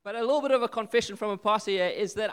But a little bit of a confession from a pastor here is that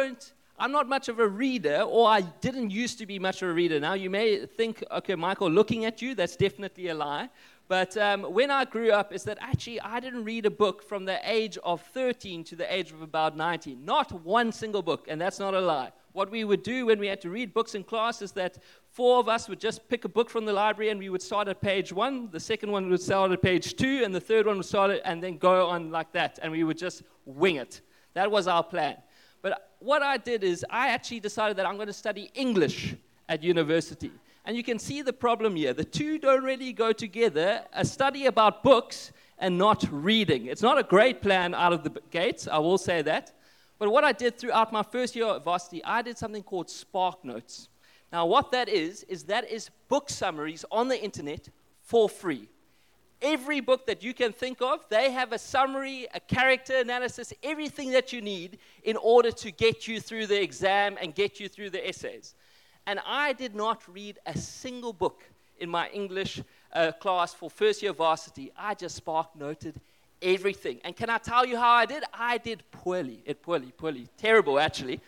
I'm not much of a reader, or I didn't used to be much of a reader. Now, you may think, okay, Michael, looking at you, that's definitely a lie. But when I grew up, is that actually I didn't read a book from the age of 13 to the age of about 19. Not one single book, and that's not a lie. What we would do when we had to read books in class is that 4 of us would just pick a book from the library, and we would start at page 1, the second one would start at page 2, and the third one would start at, and then go on like that, and we would just wing it. That was our plan. But what I did is I actually decided that I'm going to study English at university. And you can see the problem here. The two don't really go together. A study about books and not reading. It's not a great plan out of the gates, I will say that. But what I did throughout my first year at varsity, I did something called Spark Notes. Now, what that is book summaries on the internet for free. Every book that you can think of, they have a summary, a character analysis, everything that you need in order to get you through the exam and get you through the essays. And I did not read a single book in my English class for first year varsity. I just Spark Noted everything. And can I tell you how I did? I did poorly. Terrible, actually.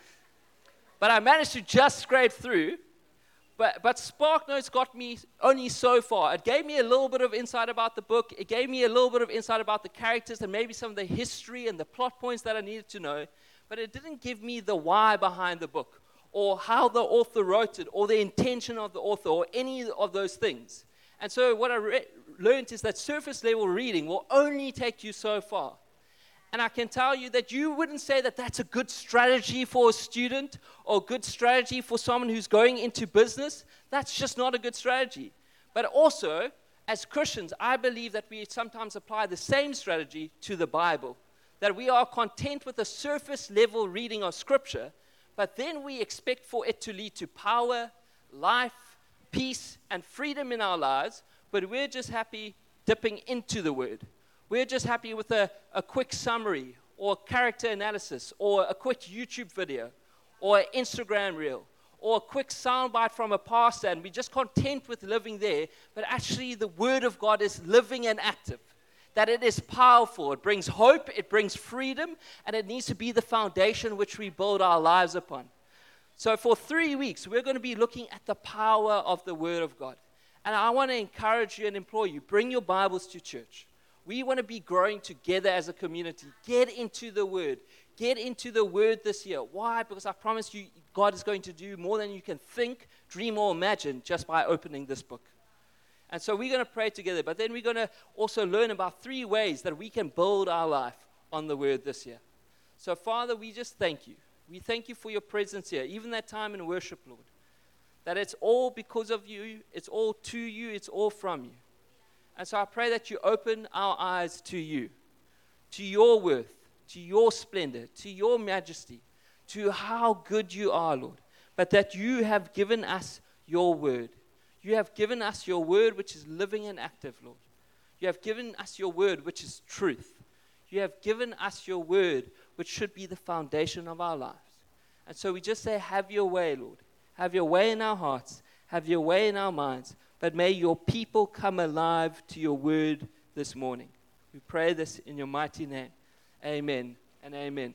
But I managed to just scrape through. But Spark Notes got me only so far. It gave me a little bit of insight about the book. It gave me a little bit of insight about the characters and maybe some of the history and the plot points that I needed to know. But it didn't give me the why behind the book, or how the author wrote it, or the intention of the author, or any of those things. And so what I learned is that surface level reading will only take you so far. And I can tell you that you wouldn't say that that's a good strategy for a student or a good strategy for someone who's going into business. That's just not a good strategy. But also, as Christians, I believe that we sometimes apply the same strategy to the Bible. That we are content with a surface level reading of Scripture, but then we expect for it to lead to power, life, peace, and freedom in our lives, but we're just happy dipping into the Word. We're just happy with a quick summary, or character analysis, or a quick YouTube video, or an Instagram reel, or a quick soundbite from a pastor, and we're just content with living there, but actually the Word of God is living and active. That it is powerful, it brings hope, it brings freedom, and it needs to be the foundation which we build our lives upon. So for 3 weeks, we're going to be looking at the power of the Word of God. And I want to encourage you and implore you, bring your Bibles to church. We want to be growing together as a community. Get into the Word. Get into the Word this year. Why? Because I promise you, God is going to do more than you can think, dream, or imagine just by opening this book. And so we're going to pray together, but then we're going to also learn about 3 ways that we can build our life on the Word this year. So, Father, we just thank you. We thank you for your presence here, even that time in worship, Lord. That it's all because of you, it's all to you, it's all from you. And so I pray that you open our eyes to you, to your worth, to your splendor, to your majesty, to how good you are, Lord. But that you have given us your word. You have given us your word, which is living and active, Lord. You have given us your word, which is truth. You have given us your word, which should be the foundation of our lives. And so we just say, have your way, Lord. Have your way in our hearts. Have your way in our minds. But may your people come alive to your word this morning. We pray this in your mighty name. Amen and amen.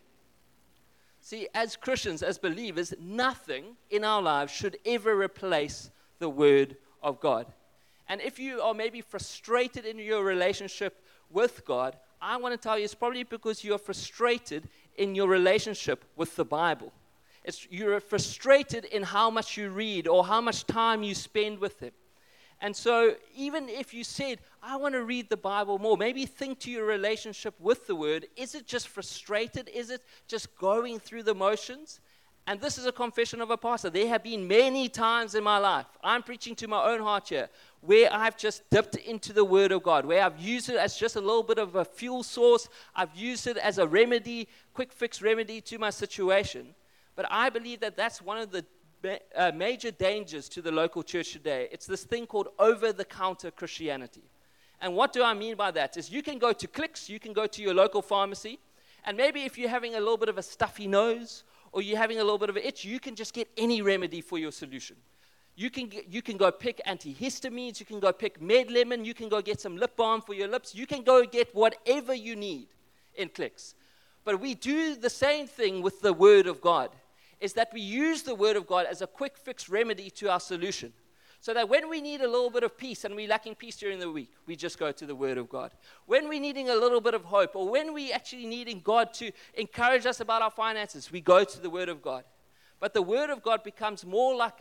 See, as Christians, as believers, nothing in our lives should ever replace the Word of God. And if you are maybe frustrated in your relationship with God, I want to tell you it's probably because you are frustrated in your relationship with the Bible. You're frustrated in how much you read or how much time you spend with Him. And so even if you said, I want to read the Bible more, maybe think to your relationship with the Word. Is it just frustrated? Is it just going through the motions? And this is a confession of a pastor. There have been many times in my life, I'm preaching to my own heart here, where I've just dipped into the Word of God, where I've used it as just a little bit of a fuel source. I've used it as a remedy, quick fix remedy to my situation. But I believe that that's one of the major dangers to the local church today. It's this thing called over-the-counter Christianity. And what do I mean by that? Is you can go to Clicks, you can go to your local pharmacy, and maybe if you're having a little bit of a stuffy nose, or you're having a little bit of an itch, you can just get any remedy for your solution. You can go pick antihistamines, you can go pick Med-Lemon, you can go get some lip balm for your lips, you can go get whatever you need in Clicks. But we do the same thing with the Word of God, is that we use the Word of God as a quick fix remedy to our solution. So that when we need a little bit of peace and we're lacking peace during the week, we just go to the Word of God. When we're needing a little bit of hope, or when we're actually needing God to encourage us about our finances, we go to the Word of God. But the Word of God becomes more like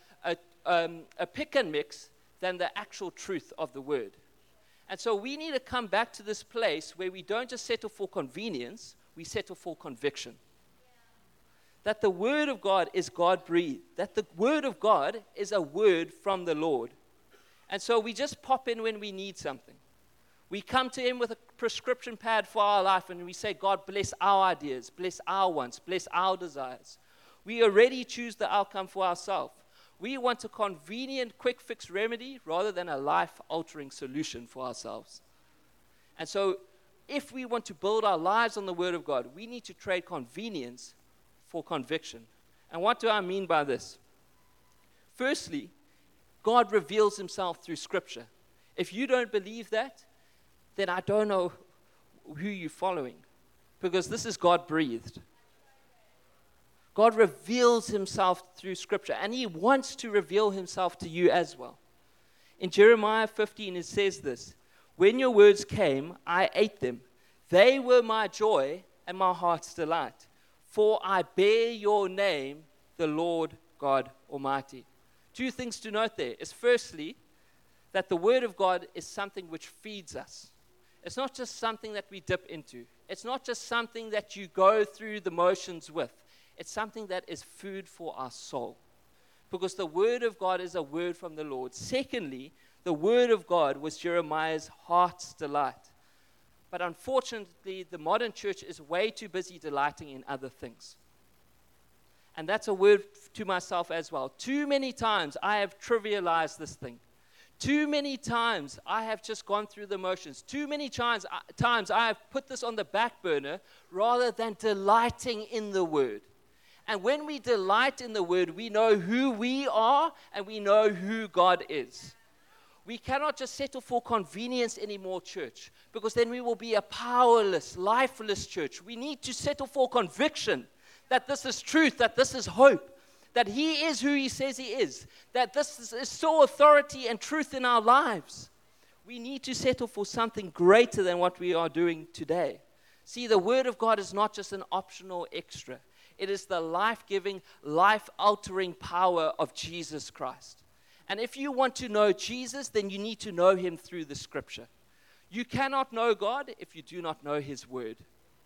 a pick and mix than the actual truth of the Word. And so we need to come back to this place where we don't just settle for convenience, we settle for conviction. That the Word of God is God-breathed. That the Word of God is a word from the Lord. And so we just pop in when we need something. We come to Him with a prescription pad for our life and we say, God, bless our ideas, bless our wants, bless our desires. We already choose the outcome for ourselves. We want a convenient, quick fix remedy rather than a life-altering solution for ourselves. And so if we want to build our lives on the Word of God, we need to trade convenience for conviction. And what do I mean by this? Firstly, God reveals Himself through Scripture. If you don't believe that, then I don't know who you're following, because this is God-breathed. God reveals Himself through Scripture, and He wants to reveal Himself to you as well. In Jeremiah 15, it says this, "When your words came, I ate them. They were my joy and my heart's delight. For I bear your name, the Lord God Almighty." Two things to note there is firstly, that the Word of God is something which feeds us. It's not just something that we dip into. It's not just something that you go through the motions with. It's something that is food for our soul. Because the Word of God is a word from the Lord. Secondly, the Word of God was Jeremiah's heart's delight. But unfortunately, the modern church is way too busy delighting in other things. And that's a word to myself as well. Too many times I have trivialized this thing. Too many times I have just gone through the motions. Too many times I have put this on the back burner rather than delighting in the Word. And when we delight in the Word, we know who we are and we know who God is. We cannot just settle for convenience anymore, church, because then we will be a powerless, lifeless church. We need to settle for conviction that this is truth, that this is hope, that He is who He says He is, that this is so authority and truth in our lives. We need to settle for something greater than what we are doing today. See, the Word of God is not just an optional extra. It is the life-giving, life-altering power of Jesus Christ. And if you want to know Jesus, then you need to know Him through the Scripture. You cannot know God if you do not know His Word.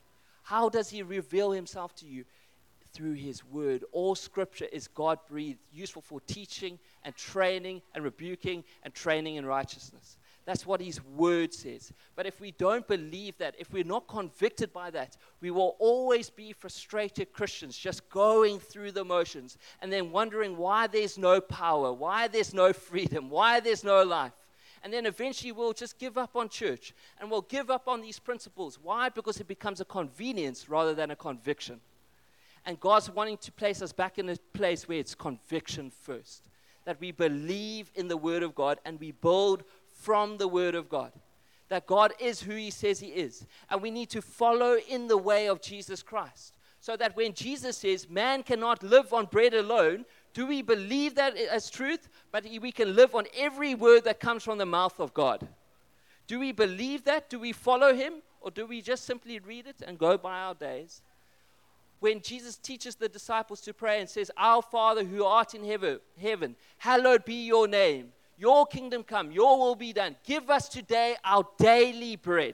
How does He reveal Himself to you? Through His Word. All Scripture is God-breathed, useful for teaching and training and rebuking and training in righteousness. That's what His Word says. But if we don't believe that, if we're not convicted by that, we will always be frustrated Christians, just going through the motions and then wondering why there's no power, why there's no freedom, why there's no life. And then eventually we'll just give up on church and we'll give up on these principles. Why? Because it becomes a convenience rather than a conviction. And God's wanting to place us back in a place where it's conviction first. That we believe in the Word of God and we build from the Word of God. That God is who He says He is. And we need to follow in the way of Jesus Christ. So that when Jesus says, man cannot live on bread alone, do we believe that as truth? But we can live on every word that comes from the mouth of God. Do we believe that? Do we follow Him? Or do we just simply read it and go by our days? When Jesus teaches the disciples to pray and says, "Our Father who art in heaven, hallowed be your name. Your kingdom come, your will be done. Give us today our daily bread."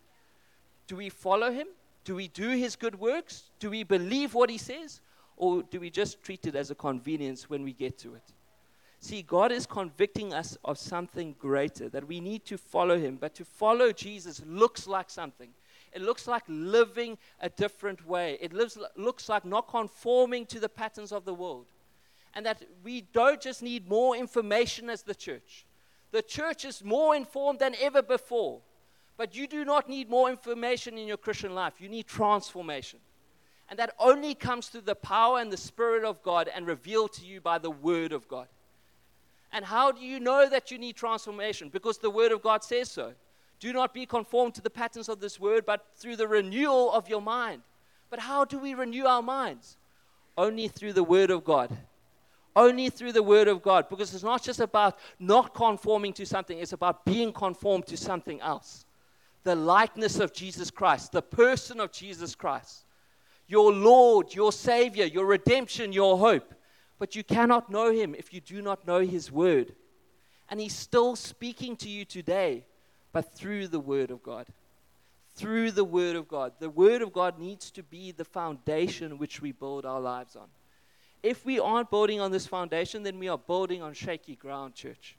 Do we follow Him? Do we do His good works? Do we believe what He says? Or do we just treat it as a convenience when we get to it? See, God is convicting us of something greater, that we need to follow Him. But to follow Jesus looks like something. It looks like living a different way. It looks like not conforming to the patterns of the world. And that we don't just need more information as the church. The church is more informed than ever before. But you do not need more information in your Christian life. You need transformation. And that only comes through the power and the Spirit of God and revealed to you by the Word of God. And how do you know that you need transformation? Because the Word of God says so. Do not be conformed to the patterns of this world, but through the renewal of your mind. But how do we renew our minds? Only through the Word of God. Only through the Word of God. Because it's not just about not conforming to something, it's about being conformed to something else. The likeness of Jesus Christ, the person of Jesus Christ. Your Lord, your Savior, your redemption, your hope. But you cannot know Him if you do not know His Word. And He's still speaking to you today, but through the Word of God. Through the Word of God. The Word of God needs to be the foundation which we build our lives on. If we aren't building on this foundation, then we are building on shaky ground, church.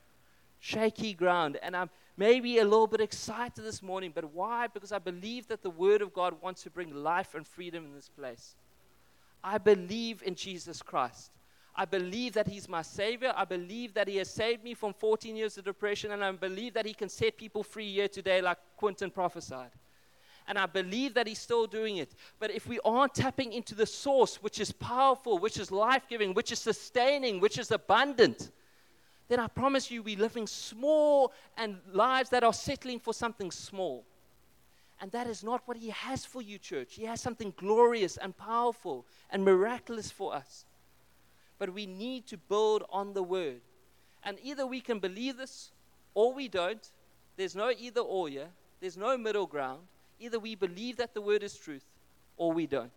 Shaky ground. And I'm maybe a little bit excited this morning, but why? Because I believe that the Word of God wants to bring life and freedom in this place. I believe in Jesus Christ. I believe that He's my Savior. I believe that He has saved me from 14 years of depression, and I believe that He can set people free here today like Quentin prophesied. And I believe that He's still doing it. But if we aren't tapping into the source, which is powerful, which is life-giving, which is sustaining, which is abundant, then I promise you we're living small and lives that are settling for something small. And that is not what He has for you, church. He has something glorious and powerful and miraculous for us. But we need to build on the Word. And either we can believe this or we don't. There's no either or here. There's no middle ground. Either we believe that the Word is truth or we don't.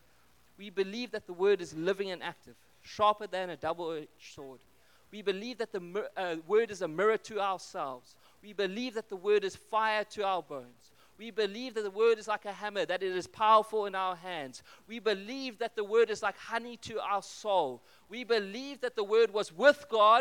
We believe that the Word is living and active, sharper than a double-edged sword. We believe that the Word is a mirror to ourselves. We believe that the Word is fire to our bones. We believe that the Word is like a hammer, that it is powerful in our hands. We believe that the Word is like honey to our soul. We believe that the Word was with God,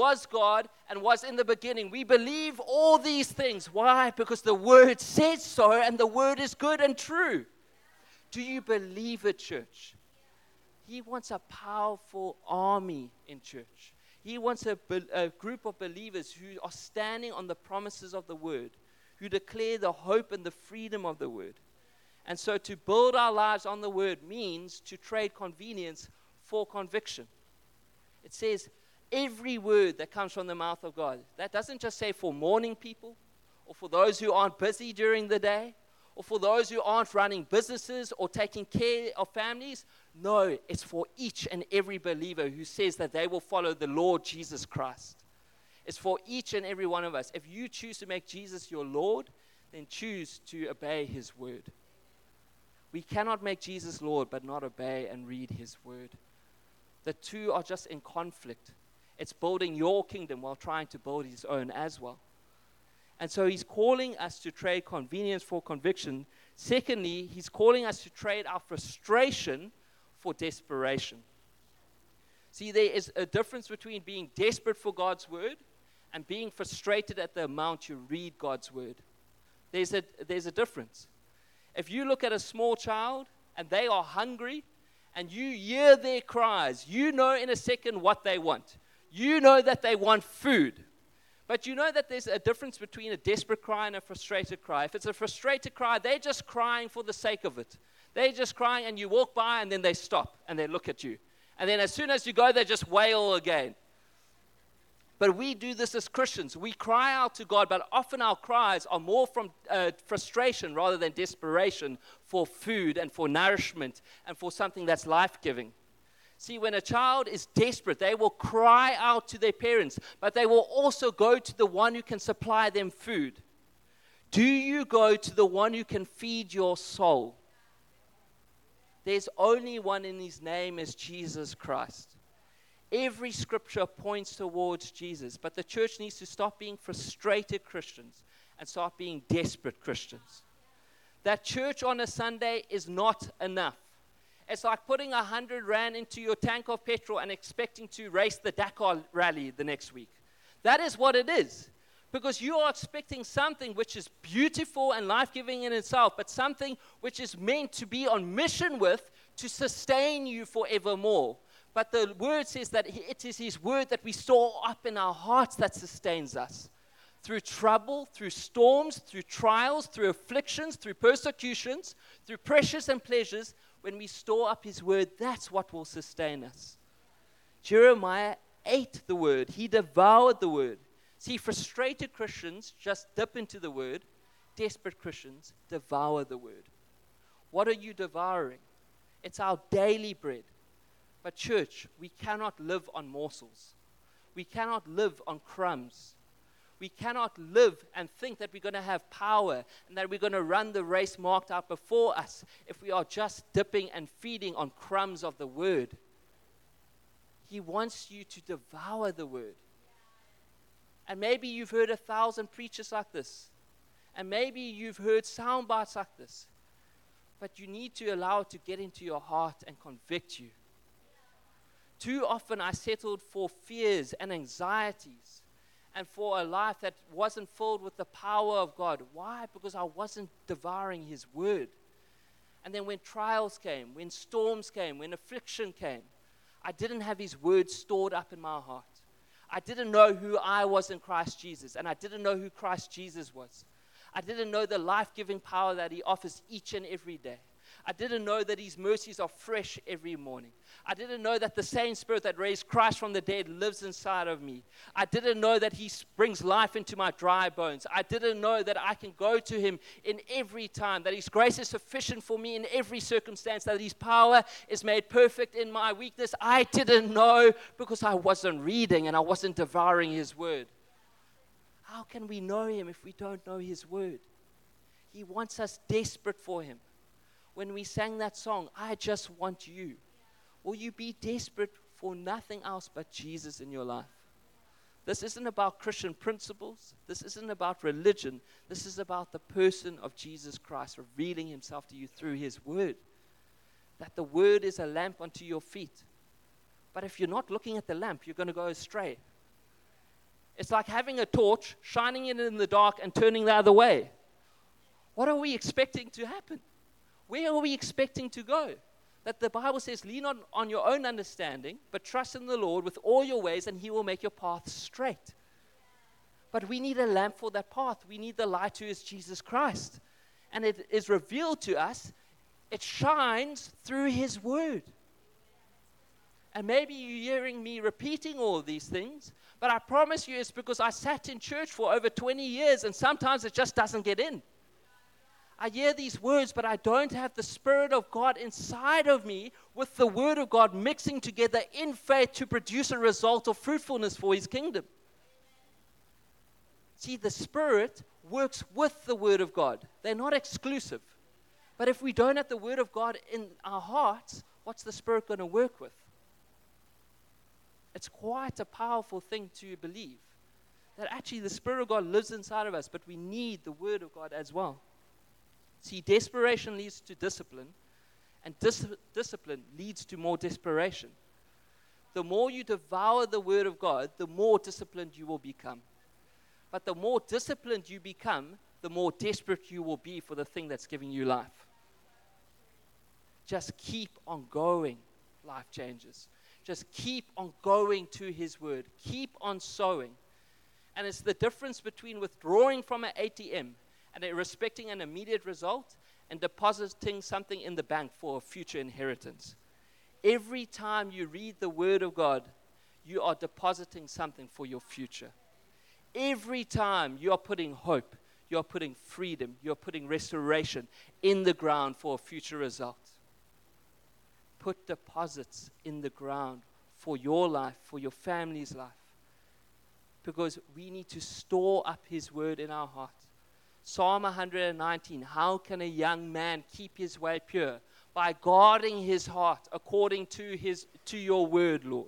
and was in the beginning. We believe all these things. Why? Because the Word says so, and the Word is good and true. Do you believe it, church? He wants a powerful army in church. He wants a group of believers who are standing on the promises of the Word, who declare the hope and the freedom of the Word. And so to build our lives on the Word means to trade convenience for conviction. It says every word that comes from the mouth of God. That doesn't just say for morning people, or for those who aren't busy during the day, or for those who aren't running businesses or taking care of families. No, it's for each and every believer who says that they will follow the Lord Jesus Christ. It's for each and every one of us. If you choose to make Jesus your Lord, then choose to obey His Word. We cannot make Jesus Lord but not obey and read His Word. The two are just in conflict. It's building your kingdom while trying to build His own as well. And so He's calling us to trade convenience for conviction. Secondly, He's calling us to trade our frustration for desperation. See, there is a difference between being desperate for God's Word and being frustrated at the amount you read God's Word. There's a difference. If you look at a small child and they are hungry and you hear their cries, you know in a second what they want. You know that they want food. But you know that there's a difference between a desperate cry and a frustrated cry. If it's a frustrated cry, they're just crying for the sake of it. They're just crying and you walk by and then they stop and they look at you. And then as soon as you go, they just wail again. But we do this as Christians. We cry out to God, but often our cries are more from frustration rather than desperation for food and for nourishment and for something that's life-giving. See, when a child is desperate, they will cry out to their parents, but they will also go to the one who can supply them food. Do you go to the one who can feed your soul? There's only one, and His name is Jesus Christ. Every scripture points towards Jesus, but the church needs to stop being frustrated Christians and start being desperate Christians. That church on a Sunday is not enough. It's like putting 100 rand into your tank of petrol and expecting to race the Dakar rally the next week. That is what it is. Because you are expecting something which is beautiful and life-giving in itself, but something which is meant to be on mission with to sustain you forevermore. But the Word says that it is His Word that we store up in our hearts that sustains us. Through trouble, through storms, through trials, through afflictions, through persecutions, through pressures and pleasures, when we store up His Word, that's what will sustain us. Jeremiah ate the Word. He devoured the Word. See, frustrated Christians just dip into the Word. Desperate Christians devour the Word. What are you devouring? It's our daily bread. But church, we cannot live on morsels. We cannot live on crumbs. We cannot live and think that we're going to have power and that we're going to run the race marked out before us if we are just dipping and feeding on crumbs of the word. He wants you to devour the word. And maybe you've heard 1,000 preachers like this. And maybe you've heard sound bites like this. But you need to allow it to get into your heart and convict you. Too often I settled for fears and anxieties and for a life that wasn't filled with the power of God. Why? Because I wasn't devouring His word. And then when trials came, when storms came, when affliction came, I didn't have His word stored up in my heart. I didn't know who I was in Christ Jesus, and I didn't know who Christ Jesus was. I didn't know the life-giving power that He offers each and every day. I didn't know that His mercies are fresh every morning. I didn't know that the same Spirit that raised Christ from the dead lives inside of me. I didn't know that He brings life into my dry bones. I didn't know that I can go to Him in every time, that His grace is sufficient for me in every circumstance, that His power is made perfect in my weakness. I didn't know because I wasn't reading and I wasn't devouring His word. How can we know Him if we don't know His word? He wants us desperate for Him. When we sang that song, I just want you. Will you be desperate for nothing else but Jesus in your life? This isn't about Christian principles. This isn't about religion. This is about the person of Jesus Christ revealing Himself to you through His word. That the word is a lamp unto your feet. But if you're not looking at the lamp, you're going to go astray. It's like having a torch, shining it in the dark and turning the other way. What are we expecting to happen? Where are we expecting to go? That the Bible says, lean on your own understanding, but trust in the Lord with all your ways, and He will make your path straight. But we need a lamp for that path. We need the light who is Jesus Christ. And it is revealed to us. It shines through His word. And maybe you're hearing me repeating all of these things, but I promise you it's because I sat in church for over 20 years, and sometimes it just doesn't get in. I hear these words, but I don't have the Spirit of God inside of me with the Word of God mixing together in faith to produce a result of fruitfulness for His kingdom. See, the Spirit works with the Word of God. They're not exclusive. But if we don't have the Word of God in our hearts, what's the Spirit going to work with? It's quite a powerful thing to believe, that actually the Spirit of God lives inside of us, but we need the Word of God as well. See, desperation leads to discipline, and discipline leads to more desperation. The more you devour the Word of God, the more disciplined you will become. But the more disciplined you become, the more desperate you will be for the thing that's giving you life. Just keep on going, life changes. Just keep on going to His Word. Keep on sowing. And it's the difference between withdrawing from an ATM and respecting an immediate result and depositing something in the bank for a future inheritance. Every time you read the Word of God, you are depositing something for your future. Every time you are putting hope, you are putting freedom, you are putting restoration in the ground for a future result. Put deposits in the ground for your life, for your family's life. Because we need to store up His Word in our heart. Psalm 119, how can a young man keep his way pure? By guarding his heart according to your word, Lord.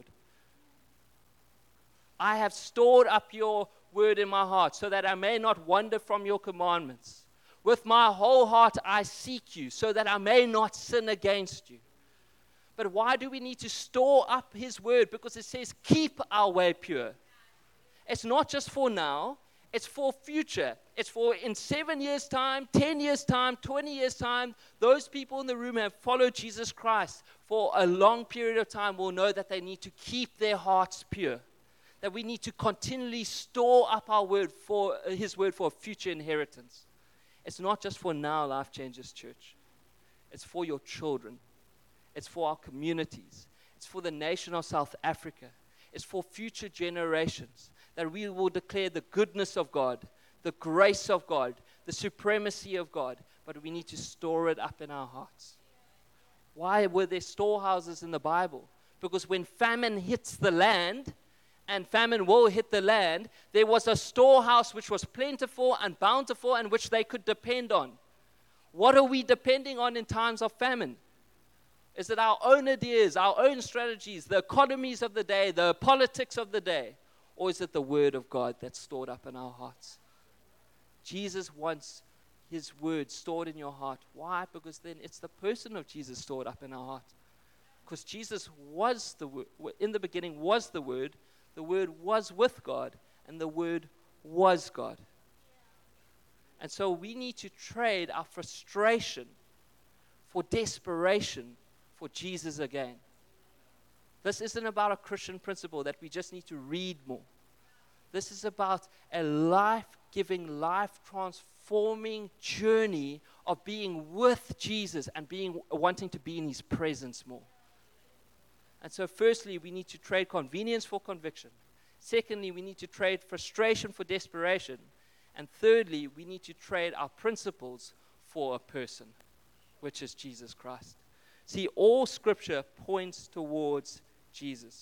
I have stored up your word in my heart so that I may not wander from your commandments. With my whole heart I seek you so that I may not sin against you. But why do we need to store up His word? Because it says keep our way pure. It's not just for now. It's for future. It's for in 7 years' time, 10 years' time, 20 years' time. Those people in the room have followed Jesus Christ for a long period of time will know that they need to keep their hearts pure. That we need to continually store up our word for His word for a future inheritance. It's not just for now, Life Changes Church. It's for your children. It's for our communities. It's for the nation of South Africa. It's for future generations. That we will declare the goodness of God, the grace of God, the supremacy of God, but we need to store it up in our hearts. Why were there storehouses in the Bible? Because when famine hits the land, and famine will hit the land, there was a storehouse which was plentiful and bountiful and which they could depend on. What are we depending on in times of famine? Is it our own ideas, our own strategies, the economies of the day, the politics of the day? Or is it the Word of God that's stored up in our hearts? Jesus wants His Word stored in your heart. Why? Because then it's the person of Jesus stored up in our heart. Because Jesus was the Word. In the beginning was the Word was with God, and the Word was God. And so we need to trade our frustration for desperation for Jesus again. This isn't about a Christian principle that we just need to read more. This is about a life-giving, life-transforming journey of being with Jesus and wanting to be in His presence more. And so firstly, we need to trade convenience for conviction. Secondly, we need to trade frustration for desperation. And thirdly, we need to trade our principles for a person, which is Jesus Christ. See, all Scripture points towards Jesus.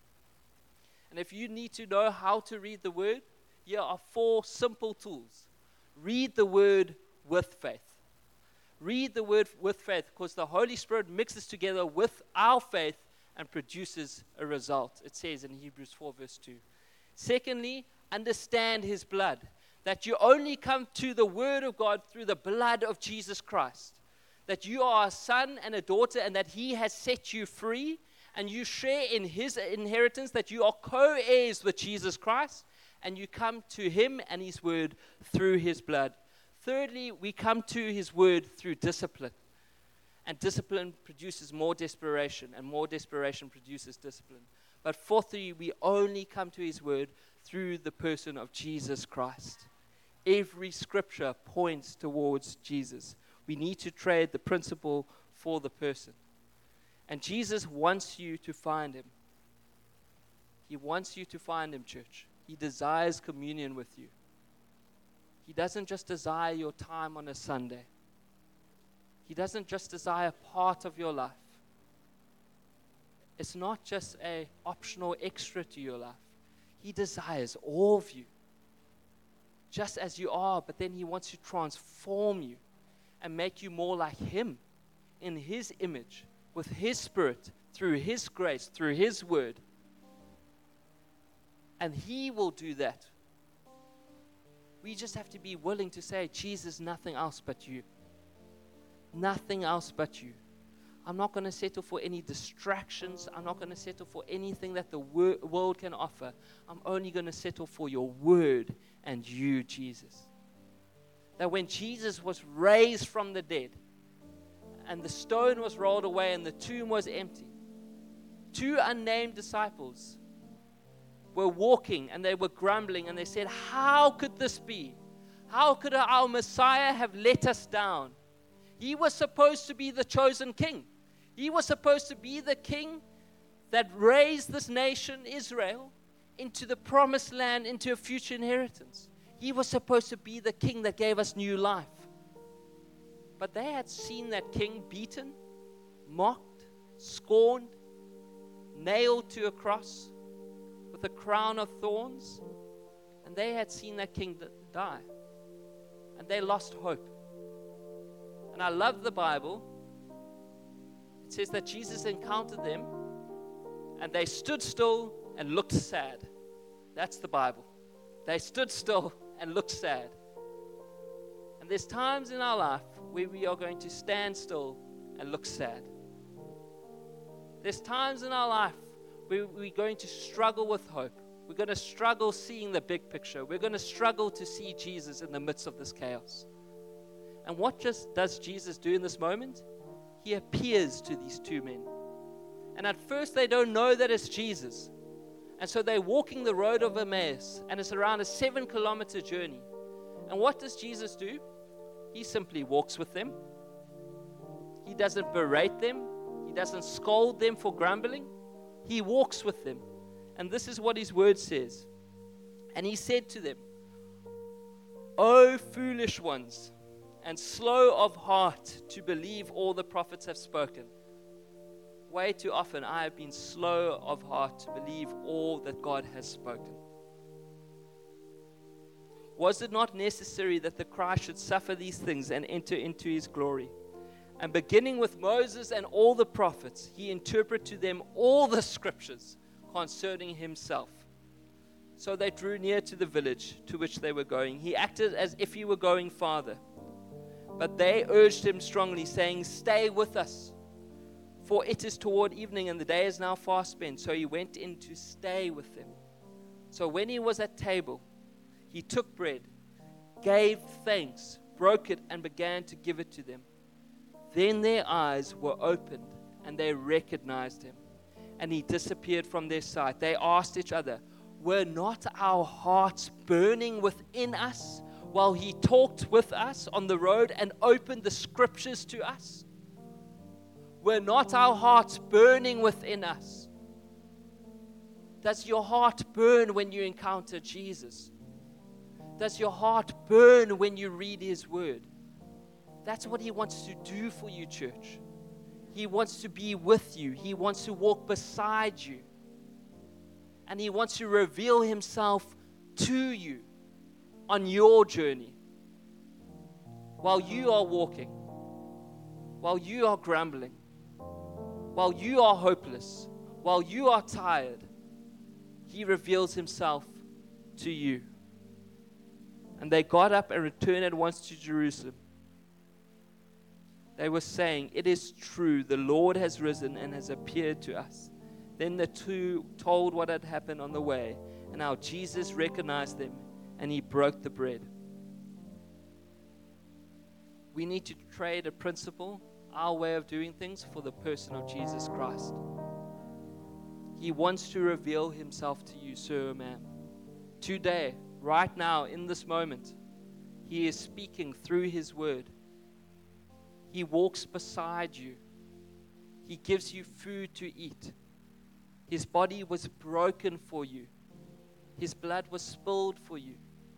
And if you need to know how to read the Word, here are 4 simple tools. Read the Word with faith. Read the Word with faith, because the Holy Spirit mixes together with our faith and produces a result. It says in Hebrews 4 verse 2. Secondly, understand His blood. That you only come to the Word of God through the blood of Jesus Christ. That you are a son and a daughter, and that He has set you free, and you share in His inheritance, that you are co-heirs with Jesus Christ, and you come to Him and His Word through His blood. Thirdly, we come to His Word through discipline. And discipline produces more desperation, and more desperation produces discipline. But fourthly, we only come to His Word through the person of Jesus Christ. Every Scripture points towards Jesus. We need to trade the principle for the person. And Jesus wants you to find Him. He wants you to find Him, church. He desires communion with you. He doesn't just desire your time on a Sunday. He doesn't just desire part of your life. It's not just an optional extra to your life. He desires all of you, just as you are, but then He wants to transform you and make you more like Him in His image, with His Spirit, through His grace, through His Word. And He will do that. We just have to be willing to say, Jesus, nothing else but you. Nothing else but you. I'm not going to settle for any distractions. I'm not going to settle for anything that the world can offer. I'm only going to settle for your Word and you, Jesus. That when Jesus was raised from the dead, and the stone was rolled away and the tomb was empty, 2 unnamed disciples were walking and they were grumbling, and they said, how could this be? How could our Messiah have let us down? He was supposed to be the chosen king. He was supposed to be the king that raised this nation, Israel, into the promised land, into a future inheritance. He was supposed to be the king that gave us new life. But they had seen that king beaten, mocked, scorned, nailed to a cross with a crown of thorns. And they had seen that king die. And they lost hope. And I love the Bible. It says that Jesus encountered them and they stood still and looked sad. That's the Bible. They stood still and looked sad. And there's times in our life where we are going to stand still and look sad. There's times in our life where we're going to struggle with hope. We're going to struggle seeing the big picture. We're going to struggle to see Jesus in the midst of this chaos. And what does Jesus do in this moment? He appears to these 2 men. And at first they don't know that it's Jesus. And so they're walking the road of Emmaus, and it's around a 7-kilometer journey. And what does Jesus do? He simply walks with them. He doesn't berate them. He doesn't scold them for grumbling. He walks with them. And this is what His Word says. And He said to them, O foolish ones, and slow of heart to believe all the prophets have spoken. Way too often I have been slow of heart to believe all that God has spoken. Was it not necessary that the Christ should suffer these things and enter into his glory? And beginning with Moses and all the prophets, he interpreted to them all the scriptures concerning himself. So they drew near to the village to which they were going. He acted as if he were going farther. But they urged him strongly, saying, "Stay with us, for it is toward evening, and the day is now far spent." So he went in to stay with them. So when he was at table, he took bread, gave thanks, broke it, and began to give it to them. Then their eyes were opened, and they recognized him. And he disappeared from their sight. They asked each other, "Were not our hearts burning within us while he talked with us on the road and opened the scriptures to us?" Were not our hearts burning within us? Does your heart burn when you encounter Jesus? Does your heart burn when you read his word? That's what he wants to do for you, church. He wants to be with you. He wants to walk beside you. And he wants to reveal himself to you on your journey. While you are walking, while you are grumbling, while you are hopeless, while you are tired, he reveals himself to you. And they got up and returned at once to Jerusalem. They were saying, "It is true, the Lord has risen and has appeared to us." Then the two told what had happened on the way, and how Jesus recognized them, and he broke the bread. We need to trade a principle, our way of doing things, for the person of Jesus Christ. He wants to reveal himself to you, sir or ma'am. Today, right now, in this moment, he is speaking through his word. He walks beside you. He gives you food to eat. His body was broken for you. His blood was spilled for you.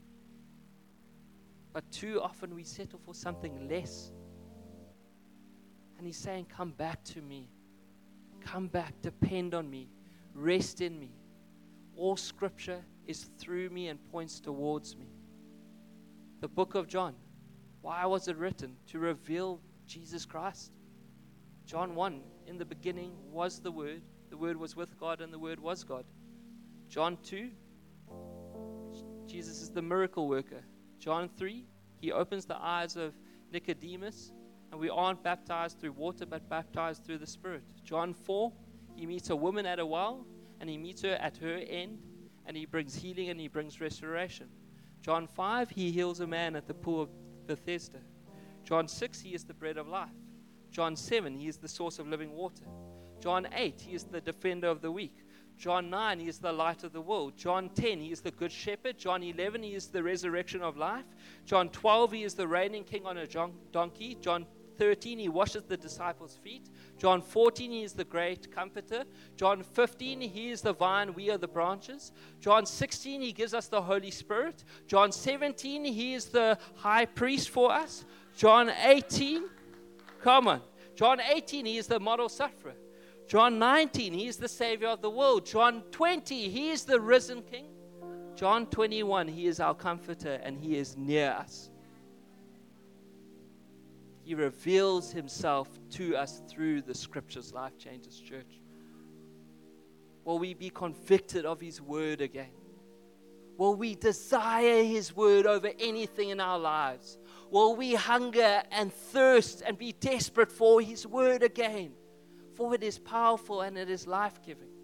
But too often we settle for something less. And he's saying, "Come back to me. Come back, depend on me, rest in me. All scripture is through me and points towards me." The book of John, why was it written? To reveal Jesus Christ. John 1, in the beginning was the Word was with God, and the Word was God. John 2, Jesus is the miracle worker. John 3, he opens the eyes of Nicodemus, and we aren't baptized through water, but baptized through the Spirit. John 4, he meets a woman at a well, and he meets her at her end, and he brings healing and he brings restoration. John 5, he heals a man at the pool of Bethesda. John 6, he is the bread of life. John 7, he is the source of living water. John 8, he is the defender of the weak. John 9, he is the light of the world. John 10, he is the good shepherd. John 11, he is the resurrection of life. John 12, he is the reigning king on a donkey. John 13, he washes the disciples' feet. John 14, he is the great comforter. John 15, he is the vine, we are the branches. John 16, he gives us the Holy Spirit. John 17, he is the high priest for us. John 18, come on. John 18, he is the model sufferer. John 19, he is the Savior of the world. John 20, he is the risen King. John 21, he is our comforter and he is near us. He reveals himself to us through the scriptures. Life Changes Church. Will we be convicted of his word again? Will we desire his word over anything in our lives? Will we hunger and thirst and be desperate for his word again? For it is powerful and it is life-giving.